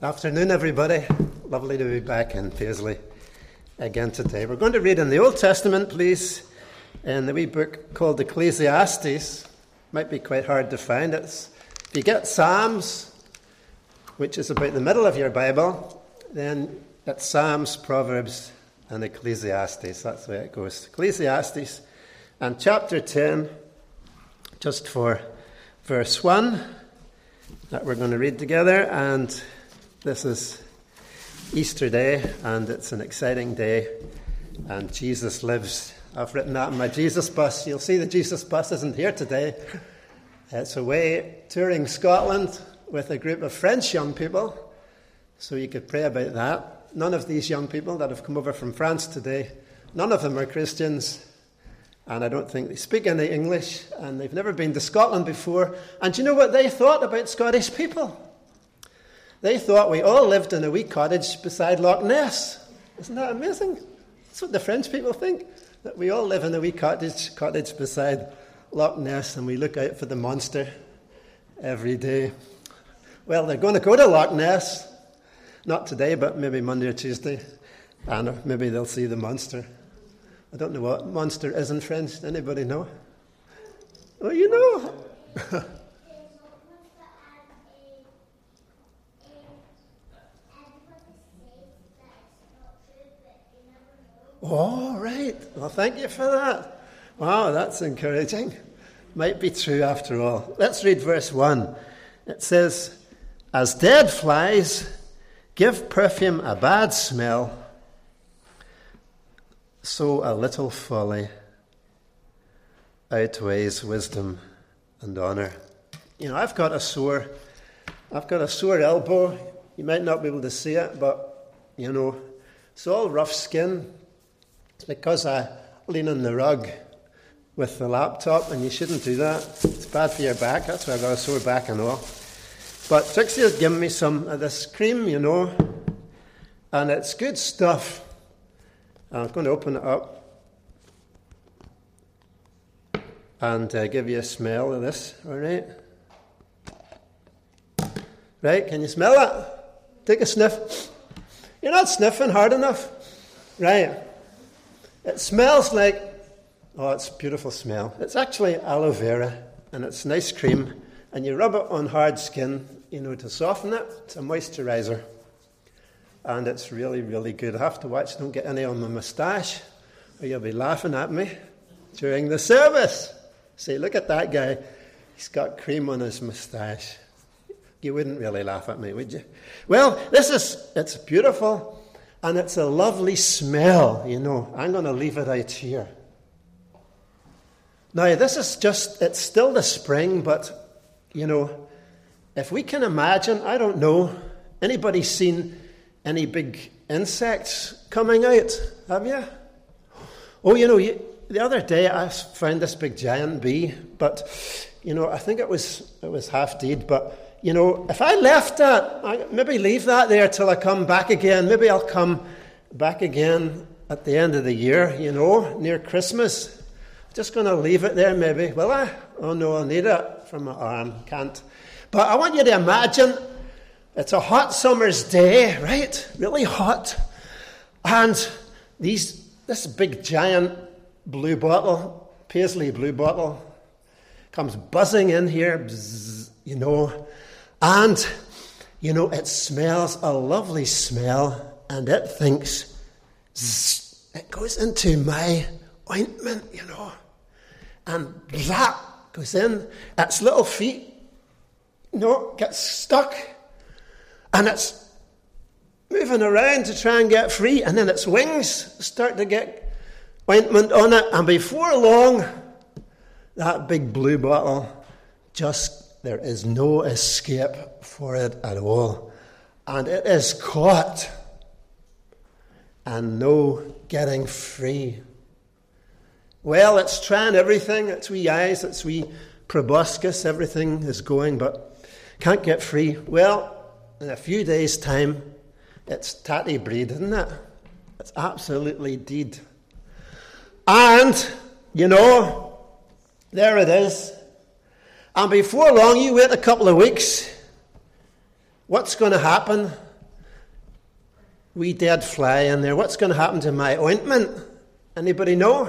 Afternoon, everybody. Lovely to be back in Paisley again today. We're going to read in the Old Testament, please, in the wee book called Ecclesiastes. Might be quite hard to find. If you get Psalms, which is about the middle of your Bible, then it's Psalms, Proverbs, and Ecclesiastes. That's the way it goes. Ecclesiastes, and chapter 10, just for verse 1, that we're going to read together. And this is Easter Day, and it's an exciting day, and Jesus lives. I've written that on my Jesus bus. You'll see the Jesus bus isn't here today. It's away touring Scotland with a group of French young people, so you could pray about that. None of these young people that have come over from France today, none of them are Christians, and I don't think they speak any English, and they've never been to Scotland before. And do you know what they thought about Scottish people? They thought we all lived in a wee cottage beside Loch Ness. Isn't that amazing? That's what the French people think, that we all live in a wee cottage beside Loch Ness, and we look out for the monster every day. Well, they're going to go to Loch Ness, not today, but maybe Monday or Tuesday, and maybe they'll see the monster. I don't know what monster is in French. Anybody know? Oh, you know. Oh, right. Well, thank you for that. Wow, that's encouraging. Might be true after all. Let's read verse 1. It says, "As dead flies give perfume a bad smell, so a little folly outweighs wisdom and honor." You know, I've got a sore elbow. You might not be able to see it, but, you know, it's all rough skin. It's because I lean on the rug with the laptop, and you shouldn't do that. It's bad for your back. That's why I've got a sore back and all. But Trixie has given me some of this cream, you know, and it's good stuff. I'm going to open it up and give you a smell of this, all right? Right, can you smell it? Take a sniff. You're not sniffing hard enough. Right. It smells like, oh, it's a beautiful smell. It's actually aloe vera, and it's nice cream, and you rub it on hard skin, you know, to soften it. It's a moisturizer, and it's really, really good. I have to watch, don't get any on my moustache, or you'll be laughing at me during the service. See, look at that guy. He's got cream on his moustache. You wouldn't really laugh at me, would you? Well, it's beautiful. And it's a lovely smell, you know. I'm going to leave it out here. Now, this is it's still the spring, but, you know, if we can imagine, I don't know, anybody seen any big insects coming out? Have you? Oh, you know, the other day I found this big giant bee, but, you know, I think it was half dead, but, you know, if I left that, I maybe leave that there till I come back again. Maybe I'll come back again at the end of the year, you know, near Christmas. Just going to leave it there maybe. Will I? Oh no, I'll need it for my arm. Can't. But I want you to imagine it's a hot summer's day, right? Really hot. And this big giant blue bottle, Paisley blue bottle, comes buzzing in here, bzz, you know. And, you know, it smells a lovely smell, and it thinks, zzz, it goes into my ointment, you know. And that goes in, its little feet, you know, gets stuck, and it's moving around to try and get free, and then its wings start to get ointment on it, and before long, that big blue bottle there is no escape for it at all. And it is caught. And no getting free. Well, it's trying everything. Its wee eyes, its wee proboscis, everything is going, but can't get free. Well, in a few days' time, it's tatty breed, isn't it? It's absolutely deed. And, you know, there it is. And before long, you wait a couple of weeks, what's going to happen? wee dead fly in there. What's going to happen to my ointment? Anybody know?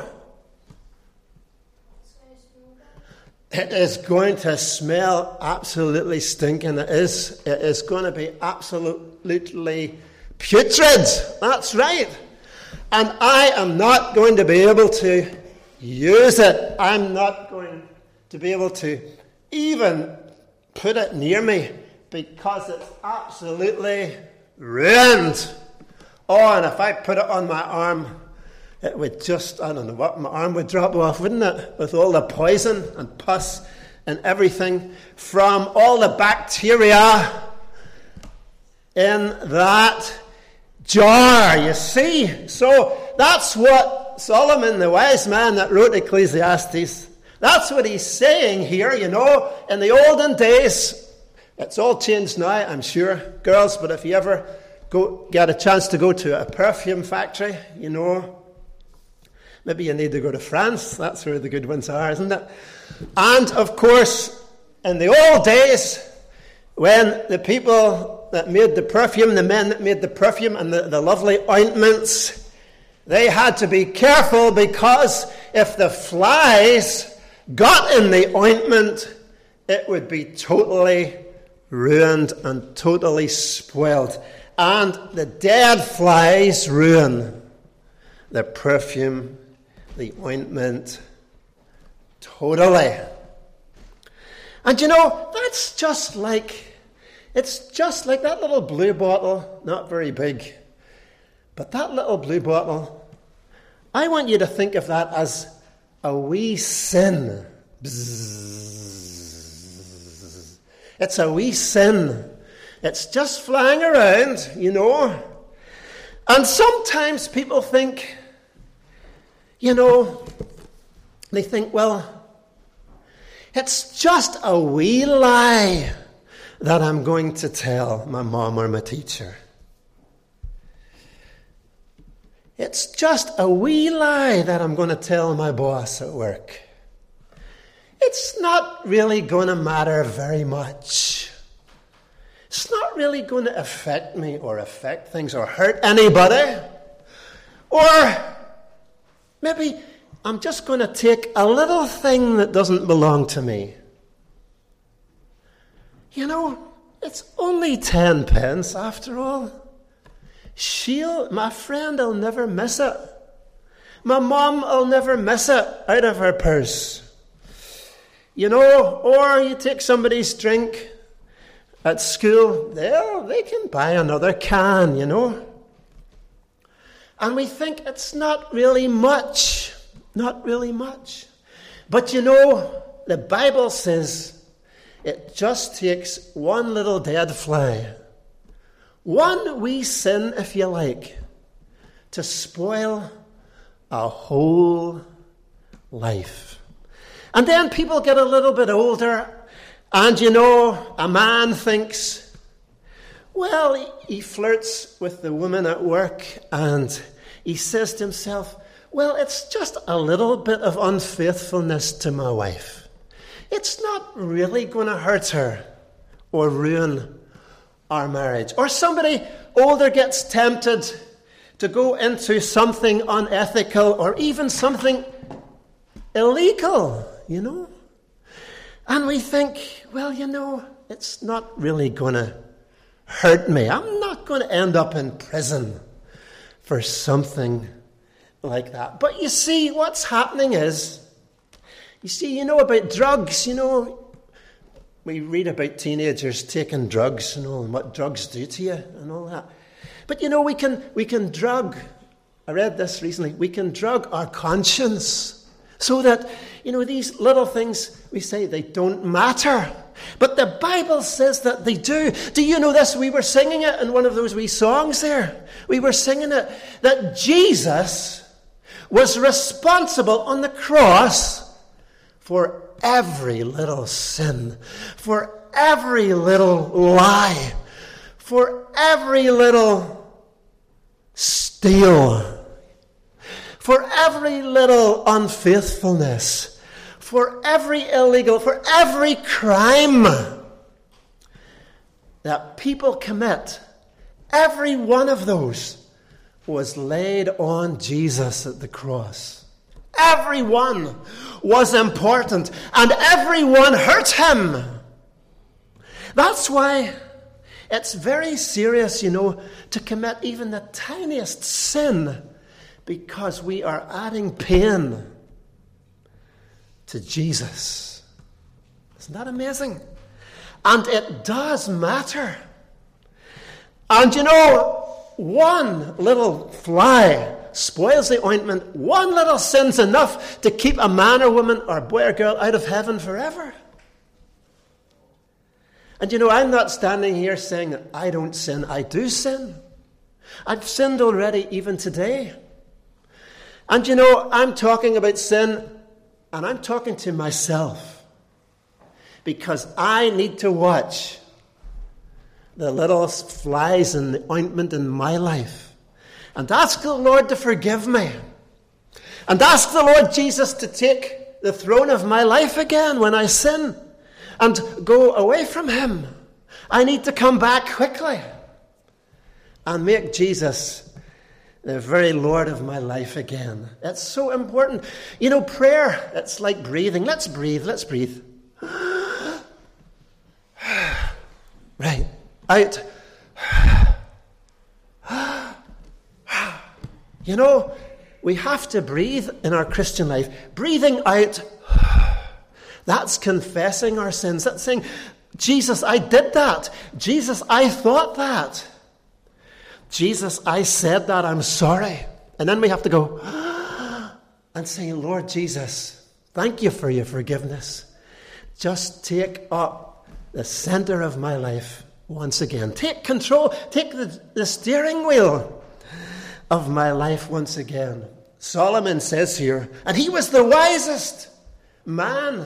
It is going to smell absolutely stinking. It is going to be absolutely putrid. That's right. And I am not going to be able to use it. I'm not going to be able to even put it near me because it's absolutely ruined. Oh, and if I put it on my arm, it would just, I don't know what, my arm would drop off, wouldn't it? With all the poison and pus and everything from all the bacteria in that jar, you see. So that's what Solomon, the wise man that wrote Ecclesiastes, that's what he's saying here, you know. In the olden days, it's all changed now, I'm sure, girls, but if you ever get a chance to go to a perfume factory, you know, maybe you need to go to France. That's where the good ones are, isn't it? And, of course, in the old days, when the people that made the perfume, the men that made the perfume and the lovely ointments, they had to be careful because if the flies got in the ointment, it would be totally ruined and totally spoiled. And the dead flies ruin the perfume, the ointment, totally. And you know, it's just like that little blue bottle, not very big, but that little blue bottle, I want you to think of that as a wee sin. Bzzz. It's a wee sin. It's just flying around, you know. And sometimes people think, you know, they think, well, it's just a wee lie that I'm going to tell my mom or my teacher. It's just a wee lie that I'm going to tell my boss at work. It's not really going to matter very much. It's not really going to affect me or affect things or hurt anybody. Or maybe I'm just going to take a little thing that doesn't belong to me. You know, it's only 10 pence after all. My friend will never miss it. My mom will never miss it out of her purse. You know, or you take somebody's drink at school, they can buy another can, you know. And we think it's not really much. Not really much. But you know, the Bible says it just takes one little dead fly, one wee sin, if you like, to spoil a whole life. And then people get a little bit older, and you know, a man thinks, well, he flirts with the woman at work, and he says to himself, well, it's just a little bit of unfaithfulness to my wife. It's not really going to hurt her or ruin our marriage. Or somebody older gets tempted to go into something unethical or even something illegal, you know. And we think, well, you know, it's not really going to hurt me. I'm not going to end up in prison for something like that. But you see, what's happening is, you know about drugs, you know, we read about teenagers taking drugs, you know, and what drugs do to you and all that. But you know, we can drug, I read this recently, we can drug our conscience so that, you know, these little things we say they don't matter. But the Bible says that they do. Do you know this? We were singing it in one of those wee songs there. We were singing it, that Jesus was responsible on the cross for every little sin, for every little lie, for every little steal, for every little unfaithfulness, for every illegal, for every crime that people commit Every one of those was laid on Jesus at the cross. Every one was important, and every one hurt him. That's why it's very serious, to commit even the tiniest sin, because we are adding pain to Jesus. Isn't that amazing? And it does matter. And one little fly spoils the ointment. One little sin's enough to keep a man or woman or boy or girl out of heaven forever. And I'm not standing here saying that I don't sin. I do sin. I've sinned already even today. And I'm talking about sin, and I'm talking to myself, because I need to watch the little flies in the ointment in my life, and ask the Lord to forgive me, and ask the Lord Jesus to take the throne of my life again when I sin and go away from him. I need to come back quickly and make Jesus the very Lord of my life again. It's so important. Prayer, it's like breathing. Let's breathe. Right. Out. We have to breathe in our Christian life. Breathing out, that's confessing our sins. That's saying, Jesus, I did that. Jesus, I thought that. Jesus, I said that. I'm sorry. And then we have to go and say, Lord Jesus, thank you for your forgiveness. Just take up the center of my life once again. Take control. Take the steering wheel of my life once again. Solomon says here, and he was the wisest man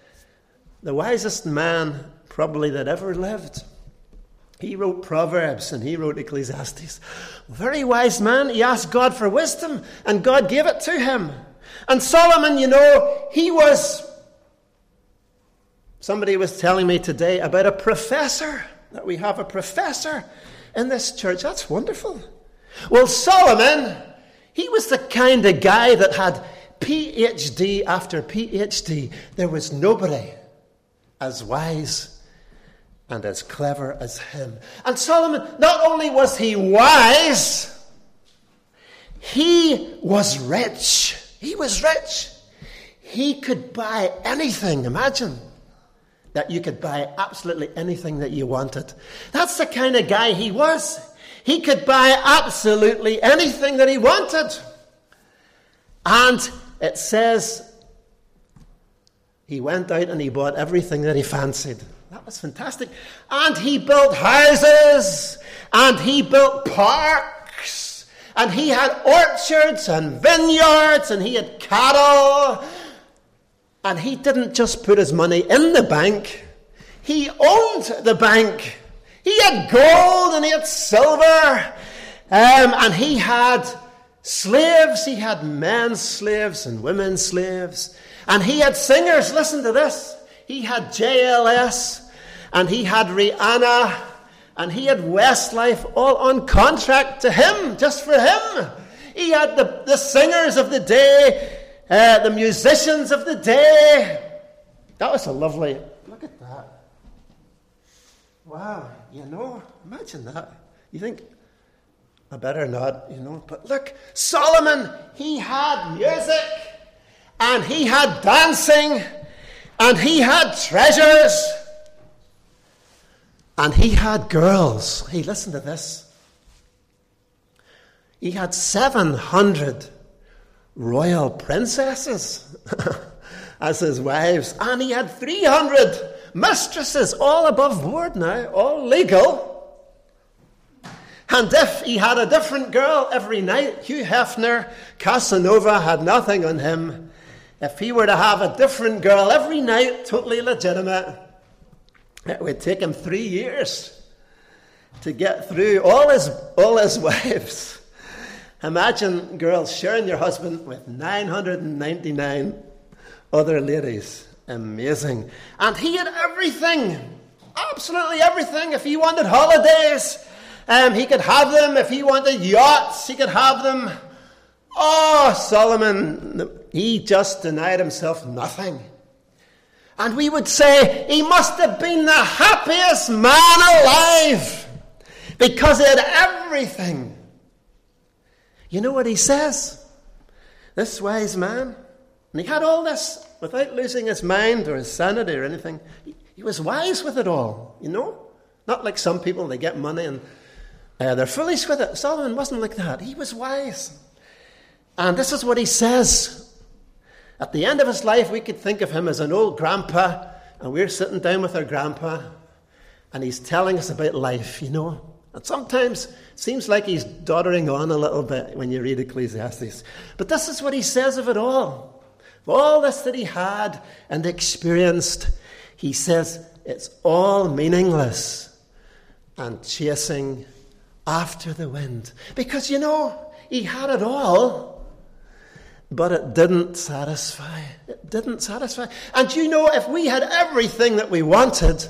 probably that ever lived. He wrote Proverbs and he wrote Ecclesiastes. Very wise man. He asked God for wisdom, and God gave it to him. And Solomon, he was... Somebody was telling me today about a professor, that we have a professor in this church. That's wonderful. Well, Solomon, he was the kind of guy that had PhD after PhD. There was nobody as wise and as clever as him. And Solomon, not only was he wise, he was rich. He was rich. He could buy anything. Imagine that you could buy absolutely anything that you wanted. That's the kind of guy he was. He could buy absolutely anything that he wanted. And it says he went out and he bought everything that he fancied. That was fantastic. And he built houses, and he built parks, and he had orchards and vineyards, and he had cattle. And he didn't just put his money in the bank. He owned the bank. He had gold and he had silver. And he had slaves. He had men's slaves and women's slaves. And he had singers. Listen to this. He had JLS. And he had Rihanna. And he had Westlife all on contract to him, just for him. He had the singers of the day. The musicians of the day. That was a lovely... Look at that. Wow, imagine that. You think, I better not, But look, Solomon, he had music, and he had dancing, and he had treasures, and he had girls. Hey, listen to this. He had 700 royal princesses as his wives, and he had 300 mistresses, all above board now, all legal. And if he had a different girl every night, Hugh Hefner, Casanova had nothing on him. If he were to have a different girl every night, totally legitimate, it would take him 3 years to get through all his wives. Imagine, girls, sharing your husband with 999 other ladies. Amazing. And he had everything. Absolutely everything. If he wanted holidays, He could have them. If he wanted yachts, he could have them. Oh, Solomon, he just denied himself nothing. And we would say he must have been the happiest man alive because he had everything. You know what he says? This wise man, and he had all this without losing his mind or his sanity or anything. He was wise with it all, you know? Not like some people, they get money and they're foolish with it. Solomon wasn't like that. He was wise. And this is what he says. At the end of his life, we could think of him as an old grandpa, and we're sitting down with our grandpa, and he's telling us about life, you know. And sometimes it seems like he's doddering on a little bit when you read Ecclesiastes. But this is what he says of it all. Of all this that he had and experienced, he says it's all meaningless and chasing after the wind. Because, you know, he had it all, but it didn't satisfy. It didn't satisfy. And you know, if we had everything that we wanted,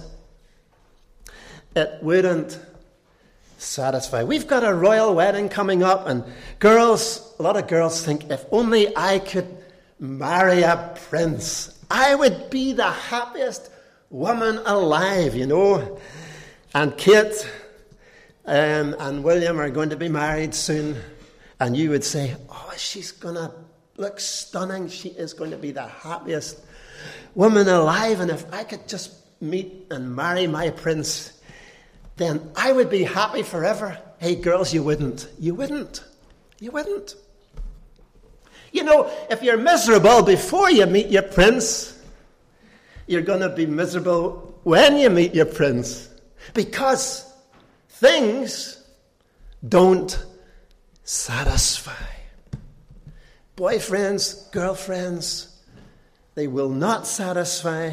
it wouldn't satisfy. We've got a royal wedding coming up, and a lot of girls think, if only I could marry a prince, I would be the happiest woman alive, you know. And Kate and William are going to be married soon, and you would say, oh, she's going to look stunning. She is going to be the happiest woman alive, and if I could just meet and marry my prince, then I would be happy forever. Hey, girls, you wouldn't. You wouldn't. You wouldn't. You know, if you're miserable before you meet your prince, you're going to be miserable when you meet your prince. Because things don't satisfy. Boyfriends, girlfriends, they will not satisfy.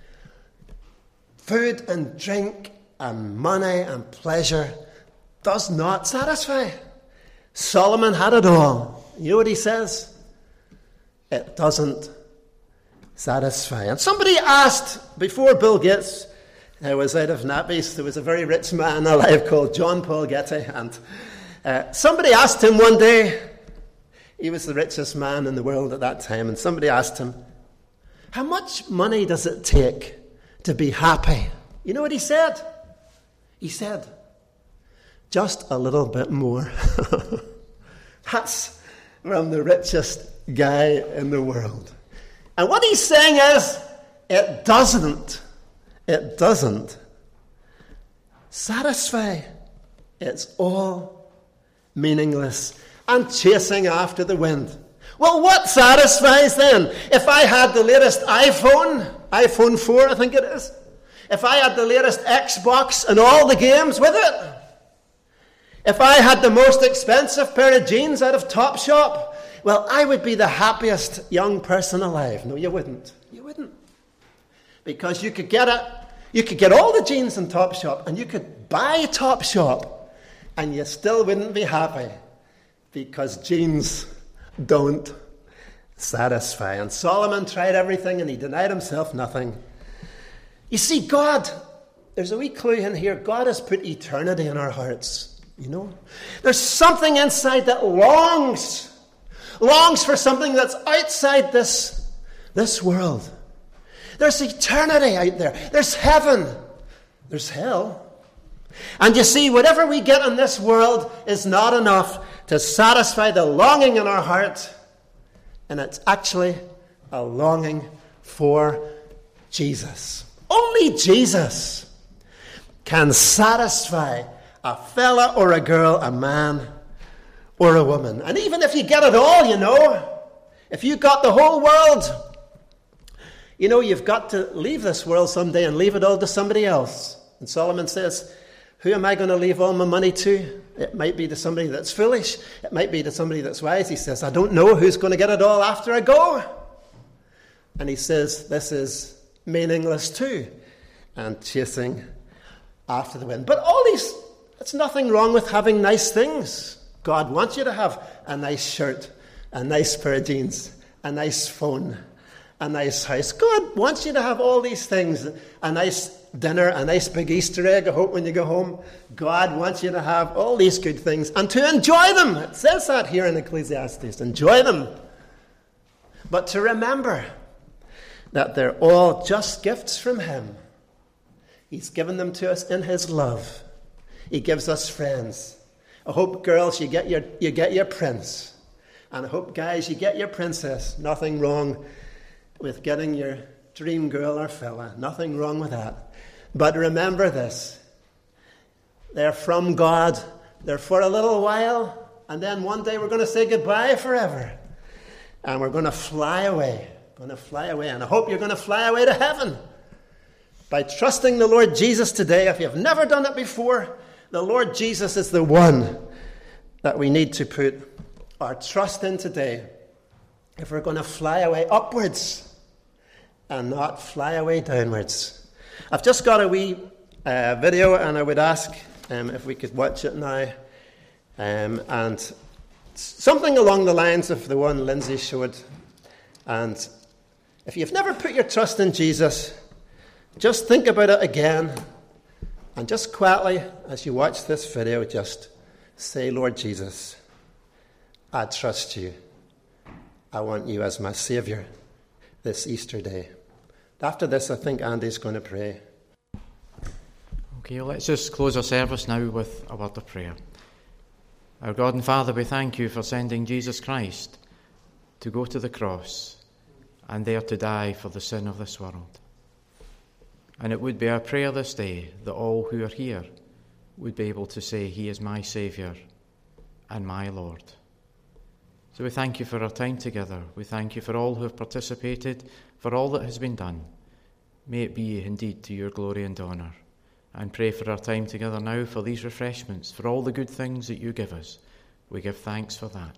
Food and drink and money and pleasure does not satisfy. Solomon had it all. You know what he says? It doesn't satisfy. And somebody asked, before Bill Gates was out of nappies, there was a very rich man alive called John Paul Getty, and somebody asked him one day, he was the richest man in the world at that time, and somebody asked him, how much money does it take to be happy? You know what he said? He said, just a little bit more. That's from the richest guy in the world. And what he's saying is, it doesn't satisfy. It's all meaningless and chasing after the wind. Well, what satisfies then? If I had the latest iPhone 4, I think it is, if I had the latest Xbox and all the games with it, if I had the most expensive pair of jeans out of Topshop, well, I would be the happiest young person alive. No, you wouldn't. You wouldn't. Because you could get it. You could get all the jeans in Topshop, and you could buy Topshop, and you still wouldn't be happy. Because jeans don't satisfy. And Solomon tried everything, and he denied himself nothing. You see, God, there's a wee clue in here. God has put eternity in our hearts, you know. There's something inside that longs for something that's outside this world. There's eternity out there. There's heaven. There's hell. And you see, whatever we get in this world is not enough to satisfy the longing in our heart. And it's actually a longing for Jesus. Only Jesus can satisfy a fella or a girl, a man or a woman. And even if you get it all, you know, if you got the whole world, you know, you've got to leave this world someday and leave it all to somebody else. And Solomon says, who am I going to leave all my money to? It might be to somebody that's foolish. It might be to somebody that's wise. He says, I don't know who's going to get it all after I go. And he says, this is meaningless too, and chasing after the wind. But all these, it's nothing wrong with having nice things. God wants you to have a nice shirt, a nice pair of jeans, a nice phone, a nice house. God wants you to have all these things, a nice dinner, a nice big Easter egg, I hope, when you go home. God wants you to have all these good things and to enjoy them. It says that here in Ecclesiastes. Enjoy them. But to remember that they're all just gifts from him. He's given them to us in his love. He gives us friends. I hope, girls, you get your prince. And I hope, guys, you get your princess. Nothing wrong with getting your dream girl or fella. Nothing wrong with that. But remember this. They're from God. They're for a little while. And then one day we're going to say goodbye forever. And we're going to fly away. And I hope you're going to fly away to heaven. By trusting the Lord Jesus today. If you've never done it before, the Lord Jesus is the one that we need to put our trust in today. If we're going to fly away upwards and not fly away downwards. I've just got a wee video, and I would ask if we could watch it now. And something along the lines of the one Lindsay showed. And if you've never put your trust in Jesus, just think about it again. And just quietly, as you watch this video, just say, Lord Jesus, I trust you. I want you as my Saviour this Easter day. After this, I think Andy's going to pray. Okay, let's just close our service now with a word of prayer. Our God and Father, we thank you for sending Jesus Christ to go to the cross and there to die for the sin of this world. And it would be our prayer this day that all who are here would be able to say, He is my Saviour and my Lord. So we thank you for our time together. We thank you for all who have participated, for all that has been done. May it be indeed to your glory and honour. And pray for our time together now, for these refreshments, for all the good things that you give us. We give thanks for that.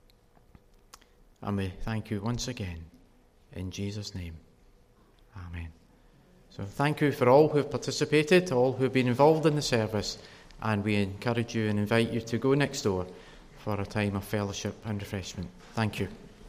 And we thank you once again, in Jesus' name. Amen. So thank you for all who have participated, all who have been involved in the service, and we encourage you and invite you to go next door for a time of fellowship and refreshment. Thank you.